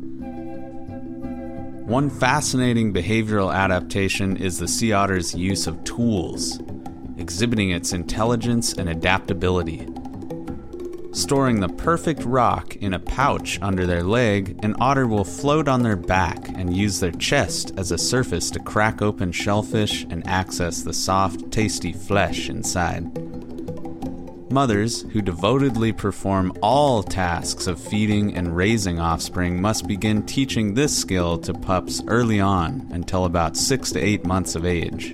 [SPEAKER 15] One fascinating behavioral adaptation is the sea otter's use of tools, exhibiting its intelligence and adaptability. Storing the perfect rock in a pouch under their leg, an otter will float on their back and use their chest as a surface to crack open shellfish and access the soft, tasty flesh inside. Mothers who devotedly perform all tasks of feeding and raising offspring must begin teaching this skill to pups early on until about 6 to 8 months of age.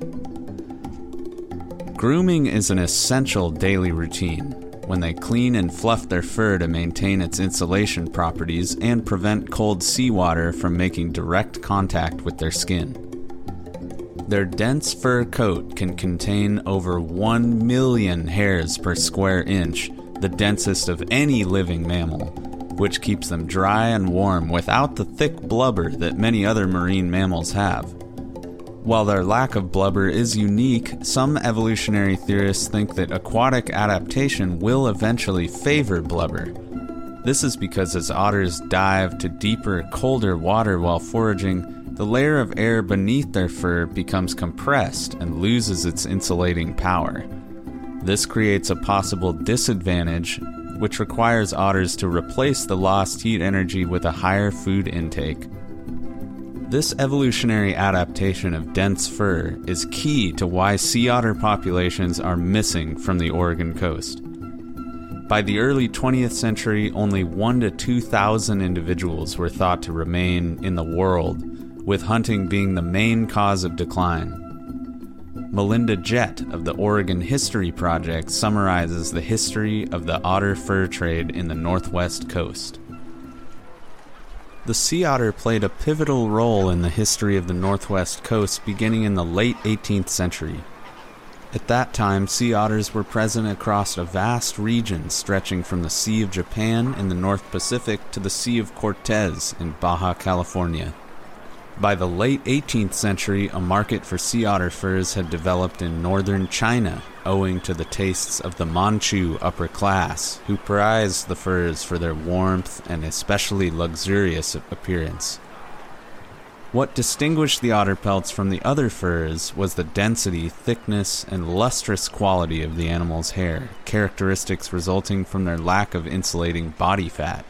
[SPEAKER 15] Grooming is an essential daily routine, when they clean and fluff their fur to maintain its insulation properties and prevent cold seawater from making direct contact with their skin. Their dense fur coat can contain over 1 million hairs per square inch, the densest of any living mammal, which keeps them dry and warm without the thick blubber that many other marine mammals have. While their lack of blubber is unique, some evolutionary theorists think that aquatic adaptation will eventually favor blubber. This is because as otters dive to deeper, colder water while foraging, the layer of air beneath their fur becomes compressed and loses its insulating power. This creates a possible disadvantage, which requires otters to replace the lost heat energy with a higher food intake. This evolutionary adaptation of dense fur is key to why sea otter populations are missing from the Oregon coast. By the early 20th century, only 1 to 2,000 individuals were thought to remain in the world, with hunting being the main cause of decline. Melinda Jett of the Oregon History Project summarizes the history of the otter fur trade in the Northwest coast. The sea otter played a pivotal role in the history of the Northwest coast beginning in the late 18th century. At that time, sea otters were present across a vast region stretching from the Sea of Japan in the North Pacific to the Sea of Cortez in Baja California. By the late 18th century, a market for sea otter furs had developed in northern China, owing to the tastes of the Manchu upper class, who prized the furs for their warmth and especially luxurious appearance. What distinguished the otter pelts from the other furs was the density, thickness, and lustrous quality of the animal's hair, characteristics resulting from their lack of insulating body fat.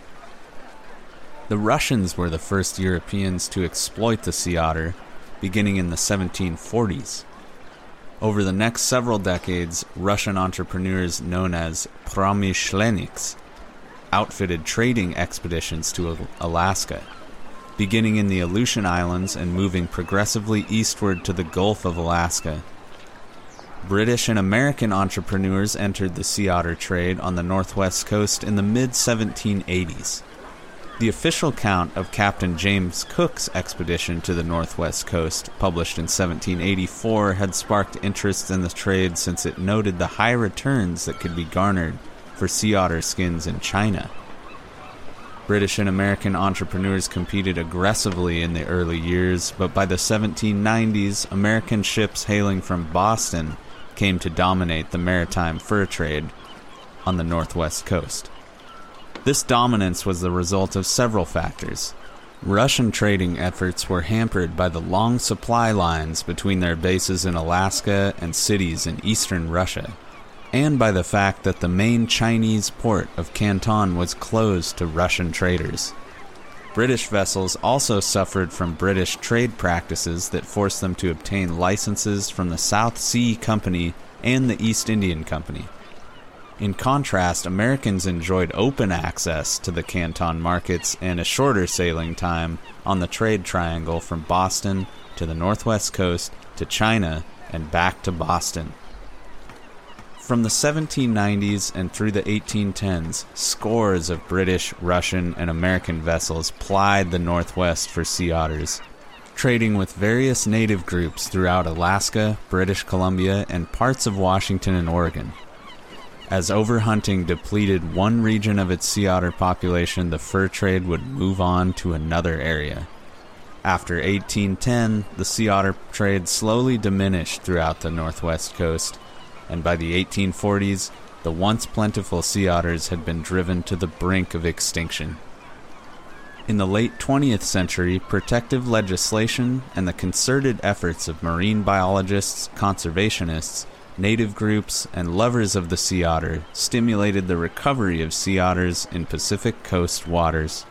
[SPEAKER 15] The Russians were the first Europeans to exploit the sea otter, beginning in the 1740s. Over the next several decades, Russian entrepreneurs known as pромышленniks outfitted trading expeditions to Alaska, beginning in the Aleutian Islands and moving progressively eastward to the Gulf of Alaska. British and American entrepreneurs entered the sea otter trade on the northwest coast in the mid-1780s. The official count of Captain James Cook's expedition to the northwest coast, published in 1784, had sparked interest in the trade since it noted the high returns that could be garnered for sea otter skins in China. British and American entrepreneurs competed aggressively in the early years, but by the 1790s, American ships hailing from Boston came to dominate the maritime fur trade on the northwest coast. This dominance was the result of several factors. Russian trading efforts were hampered by the long supply lines between their bases in Alaska and cities in eastern Russia, and by the fact that the main Chinese port of Canton was closed to Russian traders. British vessels also suffered from British trade practices that forced them to obtain licenses from the South Sea Company and the East Indian Company. In contrast, Americans enjoyed open access to the Canton markets and a shorter sailing time on the trade triangle from Boston to the northwest coast to China and back to Boston. From the 1790s and through the 1810s, scores of British, Russian, and American vessels plied the Northwest for sea otters, trading with various native groups throughout Alaska, British Columbia, and parts of Washington and Oregon. As overhunting depleted one region of its sea otter population, the fur trade would move on to another area. After 1810, the sea otter trade slowly diminished throughout the northwest coast, and by the 1840s, the once plentiful sea otters had been driven to the brink of extinction. In the late 20th century, protective legislation and the concerted efforts of marine biologists, conservationists, native groups, and lovers of the sea otter stimulated the recovery of sea otters in Pacific Coast waters.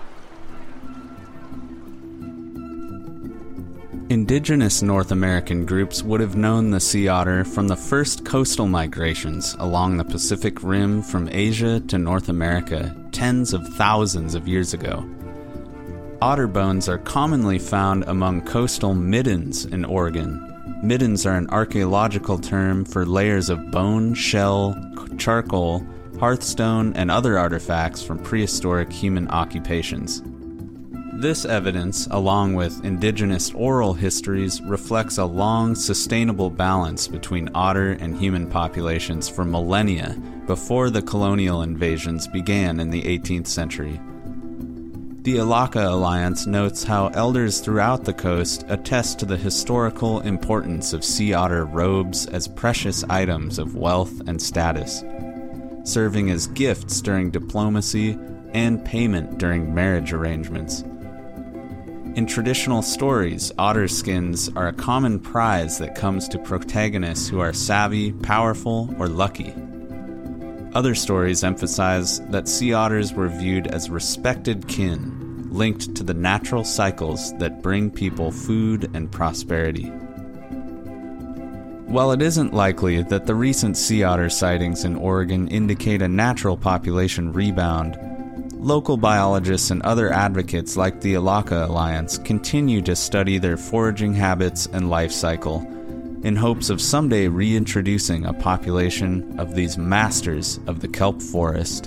[SPEAKER 15] Indigenous North American groups would have known the sea otter from the first coastal migrations along the Pacific Rim from Asia to North America tens of thousands of years ago. Otter bones are commonly found among coastal middens in Oregon. Middens are an archaeological term for layers of bone, shell, charcoal, hearthstone, and other artifacts from prehistoric human occupations. This evidence, along with indigenous oral histories, reflects a long, sustainable balance between otter and human populations for millennia before the colonial invasions began in the 18th century. The Ilocka Alliance notes how elders throughout the coast attest to the historical importance of sea otter robes as precious items of wealth and status, serving as gifts during diplomacy and payment during marriage arrangements. In traditional stories, otter skins are a common prize that comes to protagonists who are savvy, powerful, or lucky. Other stories emphasize that sea otters were viewed as respected kin, linked to the natural cycles that bring people food and prosperity. While it isn't likely that the recent sea otter sightings in Oregon indicate a natural population rebound, local biologists and other advocates like the Ilocka Alliance continue to study their foraging habits and life cycle, in hopes of someday reintroducing a population of these masters of the kelp forest.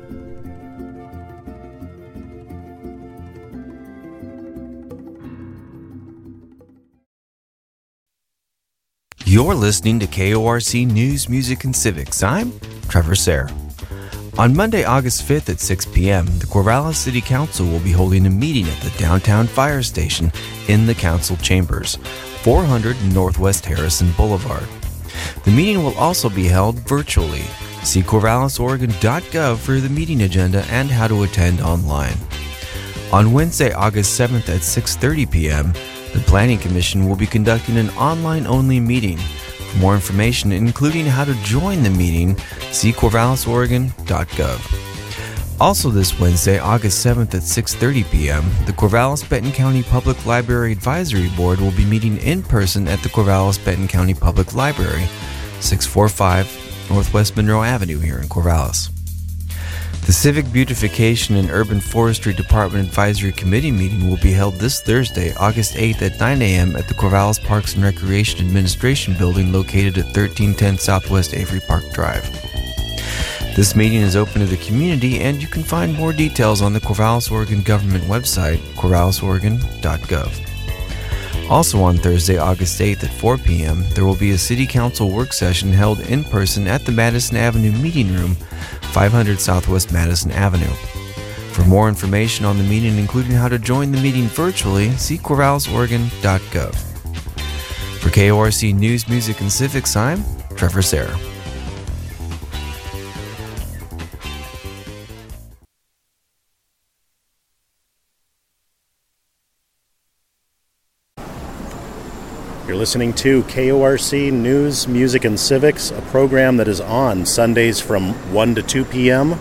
[SPEAKER 2] You're listening to KORC News, Music, and Civics. I'm Trevor Sayre. On Monday, August 5th at 6 p.m., the Corvallis City Council will be holding a meeting at the downtown fire station in the council chambers, 400 Northwest Harrison Boulevard. The meeting will also be held virtually. See corvallisoregon.gov for the meeting agenda and how to attend online. On Wednesday, August 7th at 6:30 p.m., the Planning Commission will be conducting an online-only meeting. For more information, including how to join the meeting, see corvallisoregon.gov. Also this Wednesday, August 7th at 6:30 p.m., the Corvallis-Benton County Public Library Advisory Board will be meeting in person at the Corvallis-Benton County Public Library, 645 Northwest Monroe Avenue here in Corvallis. The Civic Beautification and Urban Forestry Department Advisory Committee meeting will be held this Thursday, August 8th at 9 a.m. at the Corvallis Parks and Recreation Administration Building located at 1310 Southwest Avery Park Drive. This meeting is open to the community, and you can find more details on the Corvallis, Oregon government website, corvallisoregon.gov. Also on Thursday, August 8th at 4 p.m., there will be a City Council work session held in person at the Madison Avenue Meeting Room, 500 Southwest Madison Avenue. For more information on the meeting, including how to join the meeting virtually, see corvallisoregon.gov. For KORC News, Music, and Civics, I'm Trevor Sayre.
[SPEAKER 16] You're listening to KORC News, Music, and Civics, a program that is on Sundays from 1 to 2 p.m.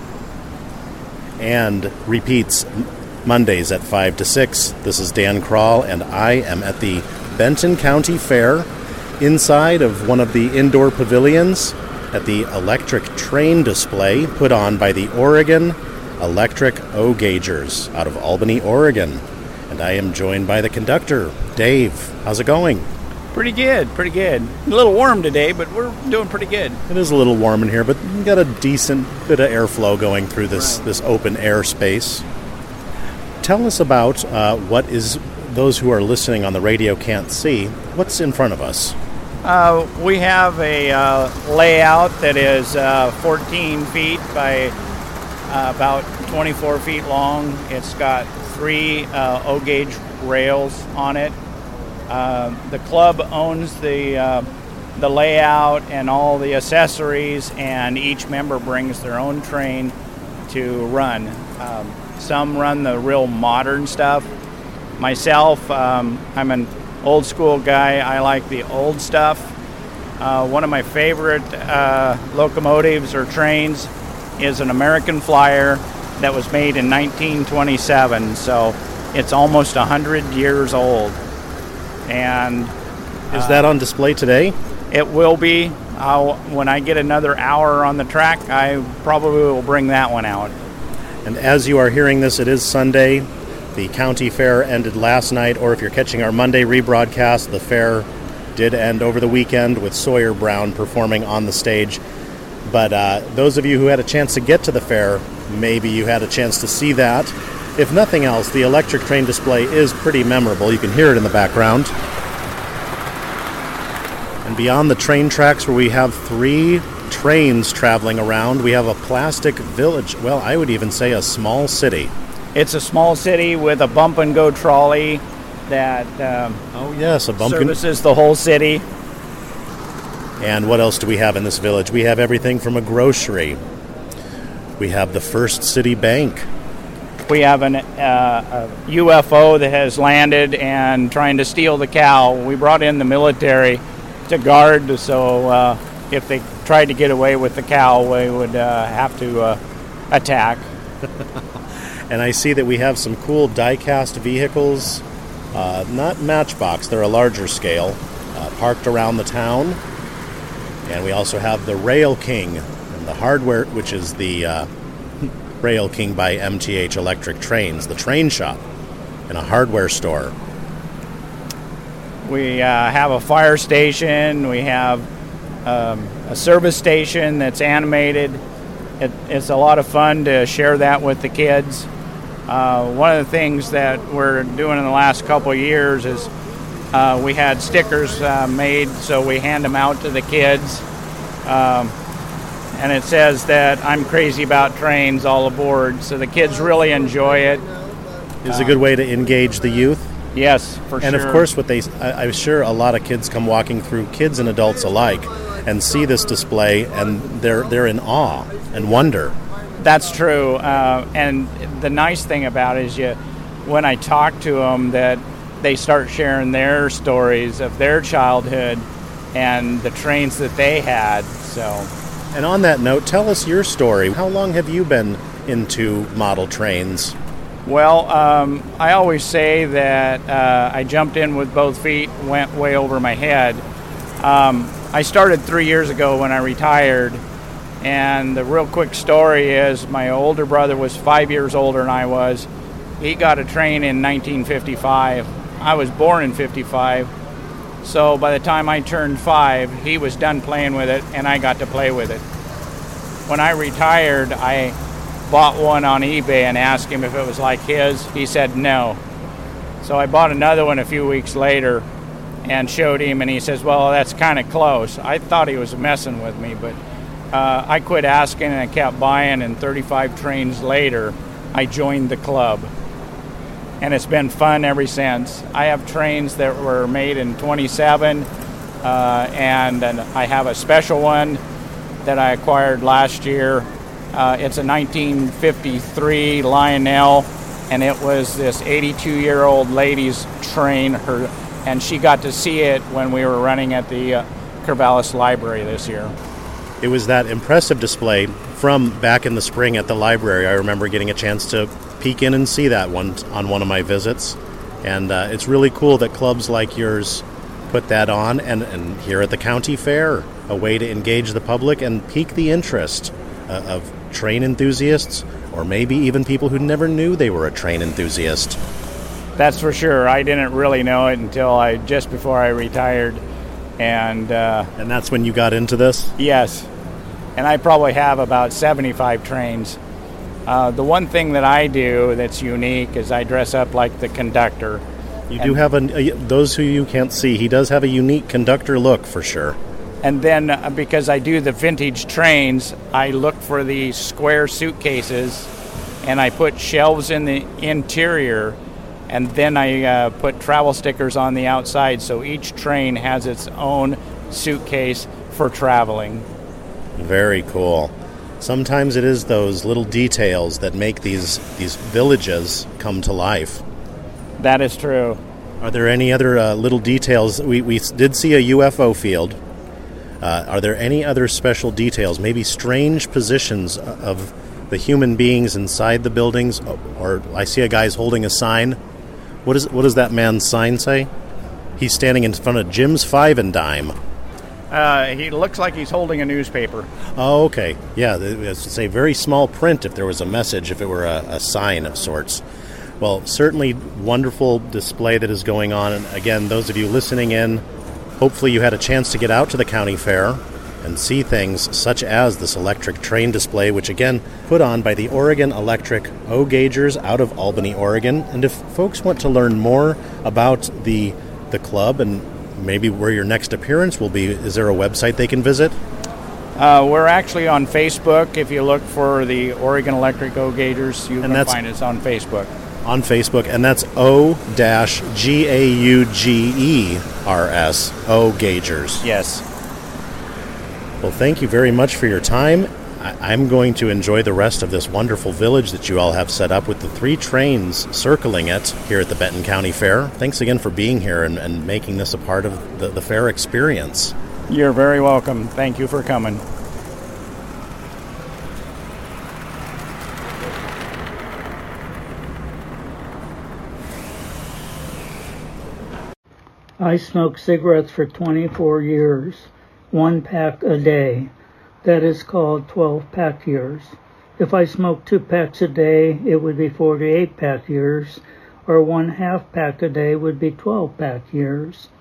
[SPEAKER 16] and repeats Mondays at 5 to 6. This is Dan Kroll, and I am at the Benton County Fair inside of one of the indoor pavilions at the electric train display put on by the Oregon Electric O-Gaugers out of Albany, Oregon. And I am joined by the conductor, Dave. How's it going?
[SPEAKER 17] Pretty good. A little warm today, but we're doing pretty good.
[SPEAKER 16] It is a little warm in here, but we got a decent bit of airflow going through this open air space. Tell us about what is, those who are listening on the radio can't see, what's in front of us?
[SPEAKER 17] We have a layout that is 14 feet by about 24 feet long. It's got 3 O-gauge rails on it. The club owns the layout and all the accessories, and each member brings their own train to run. Some run the real modern stuff. Myself, I'm an old school guy. I like the old stuff. One of my favorite locomotives or trains is an American Flyer that was made in 1927, so it's almost 100 years old. And
[SPEAKER 16] is that on display today?
[SPEAKER 17] It will be. When I get another hour on the track, I probably will bring that one out.
[SPEAKER 16] And as you are hearing this, it is Sunday. The county fair ended last night, or if you're catching our Monday rebroadcast, the fair did end over the weekend with Sawyer Brown performing on the stage. But those of you who had a chance to get to the fair, maybe you had a chance to see that. If nothing else, the electric train display is pretty memorable. You can hear it in the background. And beyond the train tracks, where we have 3 trains traveling around, we have a plastic village. Well, I would even say a small city.
[SPEAKER 17] It's a small city with a bump-and-go trolley that services the whole city.
[SPEAKER 16] And what else do we have in this village? We have everything from a grocery. We have the First City Bank.
[SPEAKER 17] We have a UFO that has landed and trying to steal the cow. We brought in the military to guard, so if they tried to get away with the cow, we would have to attack.
[SPEAKER 16] And I see that we have some cool die-cast vehicles, not Matchbox, they're a larger scale, parked around the town. And we also have the Rail King and the hardware, which is the Rail King by MTH Electric Trains, the train shop, and a hardware store.
[SPEAKER 17] We have a fire station. We have a service station that's animated. It's a lot of fun to share that with the kids. One of the things that we're doing in the last couple of years is we had stickers made, so we hand them out to the kids. And it says that I'm crazy about trains, all aboard, so the kids really enjoy it.
[SPEAKER 16] It's a good way to engage the youth.
[SPEAKER 17] Yes, for sure.
[SPEAKER 16] And of course, I'm sure a lot of kids come walking through, kids and adults alike, and see this display, and they're in awe and wonder.
[SPEAKER 17] That's true. And the nice thing about it is when I talk to them, that they start sharing their stories of their childhood and the trains that they had. So.
[SPEAKER 16] And on that note, tell us your story. How long have you been into model trains?
[SPEAKER 17] Well, I always say that I jumped in with both feet, went way over my head. I started 3 years ago when I retired, and the real quick story is my older brother was 5 years older than I was. He got a train in 1955. I was born in 55, so by the time I turned 5, he was done playing with it, and I got to play with it. When I retired, I bought one on eBay and asked him if it was like his. He said no. So I bought another one a few weeks later and showed him, and he says, well, that's kind of close. I thought he was messing with me, but I quit asking and I kept buying, and 35 trains later, I joined the club. And it's been fun ever since. I have trains that were made in 27, and I have a special one that I acquired last year. It's a 1953 Lionel, and it was this 82-year-old lady's train, and she got to see it when we were running at the Corvallis Library this year.
[SPEAKER 16] It was that impressive display from back in the spring at the library. I remember getting a chance to peek in and see that one on one of my visits, and it's really cool that clubs like yours put that on, and here at the county fair, a way to engage the public and pique the interest of train enthusiasts, or maybe even people who never knew they were a train enthusiast.
[SPEAKER 17] That's for sure. I didn't really know it until just before I retired, and
[SPEAKER 16] that's when you got into this?
[SPEAKER 17] Yes, and I probably have about 75 trains. The one thing that I do that's unique is I dress up like the conductor.
[SPEAKER 16] You do have those who you can't see, he does have a unique conductor look for sure.
[SPEAKER 17] And then because I do the vintage trains, I look for the square suitcases, and I put shelves in the interior, and then I put travel stickers on the outside, so each train has its own suitcase for traveling.
[SPEAKER 16] Very cool. Sometimes it is those little details that make these villages come to life.
[SPEAKER 17] That is true.
[SPEAKER 16] Are there any other little details? We did see a UFO field. Are there any other special details, maybe strange positions of the human beings inside the buildings? Or I see a guy's holding a sign. What does that man's sign say? He's standing in front of Jim's Five and Dime.
[SPEAKER 17] He looks like he's holding a newspaper.
[SPEAKER 16] Oh, okay. Yeah, it's a very small print if there was a message, if it were a sign of sorts. Well, certainly wonderful display that is going on. And again, those of you listening in, hopefully you had a chance to get out to the county fair and see things such as this electric train display, which again, put on by the Oregon Electric O-Gaugers out of Albany, Oregon. And if folks want to learn more about the club and maybe where your next appearance will be, is there a website they can visit?
[SPEAKER 17] We're actually on Facebook. If you look for the Oregon Electric O-Gaugers, you can find us on Facebook.
[SPEAKER 16] On Facebook, and that's O-Gaugers, O-Gaugers.
[SPEAKER 17] Yes.
[SPEAKER 16] Well, thank you very much for your time. I'm going to enjoy the rest of this wonderful village that you all have set up with the 3 trains circling it here at the Benton County Fair. Thanks again for being here and making this a part of the fair experience.
[SPEAKER 17] You're very welcome. Thank you for coming.
[SPEAKER 18] I smoked cigarettes for 24 years, 1 pack a day. That is called 12-pack years. If I smoked 2 packs a day, it would be 48-pack years, or 1/2 pack a day would be 12-pack years.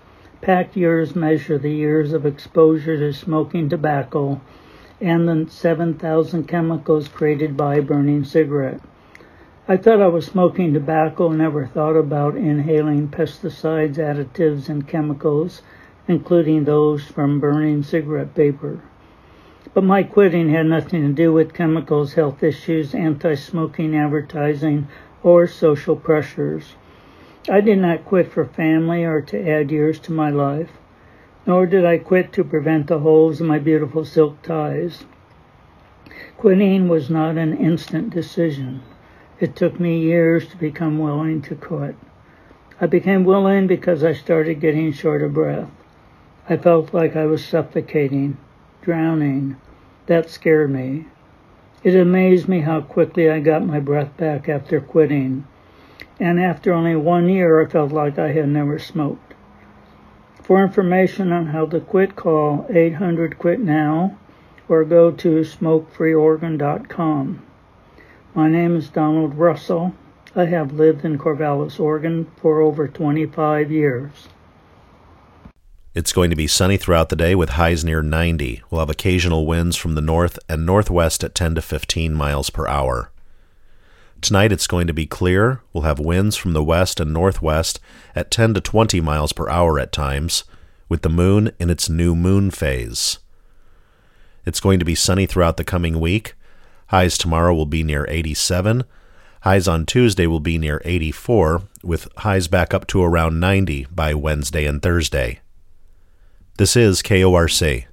[SPEAKER 18] Pack years measure the years of exposure to smoking tobacco and the 7,000 chemicals created by burning cigarette. I thought I was smoking tobacco and never thought about inhaling pesticides, additives, and chemicals, including those from burning cigarette vapor. But my quitting had nothing to do with chemicals, health issues, anti-smoking advertising, or social pressures. I did not quit for family or to add years to my life, nor did I quit to prevent the holes in my beautiful silk ties. Quitting was not an instant decision. It took me years to become willing to quit. I became willing because I started getting short of breath. I felt like I was suffocating, drowning. That scared me. It amazed me how quickly I got my breath back after quitting. And after only 1 year, I felt like I had never smoked. For information on how to quit, call 800-QUIT-NOW or go to smokefreeoregon.com. My name is Donald Russell. I have lived in Corvallis, Oregon for over 25 years.
[SPEAKER 16] It's going to be sunny throughout the day with highs near 90. We'll have occasional winds from the north and northwest at 10 to 15 miles per hour. Tonight it's going to be clear. We'll have winds from the west and northwest at 10 to 20 miles per hour at times, with the moon in its new moon phase. It's going to be sunny throughout the coming week. Highs tomorrow will be near 87. Highs on Tuesday will be near 84, with highs back up to around 90 by Wednesday and Thursday. This is KORC.